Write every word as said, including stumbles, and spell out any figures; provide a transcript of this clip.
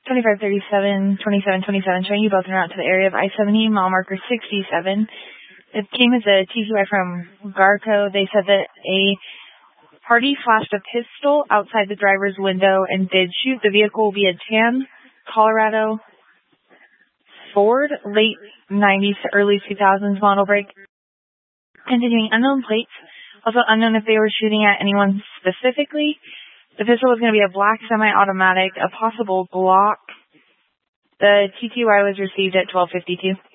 twenty-five thirty-seven, twenty-seven twenty-seven, showing you both en route to the area of I seventy, mile marker sixty-seven. It came as a T C Y from Garco. They said that a party flashed a pistol outside the driver's window and did shoot. The vehicle will be a tan Colorado Ford, late nineties to early two thousands model break. Continuing, unknown plates. Also unknown if they were shooting at anyone specifically. The pistol was going to be a black semi-automatic, a possible Glock. The T T Y was received at twelve fifty-two.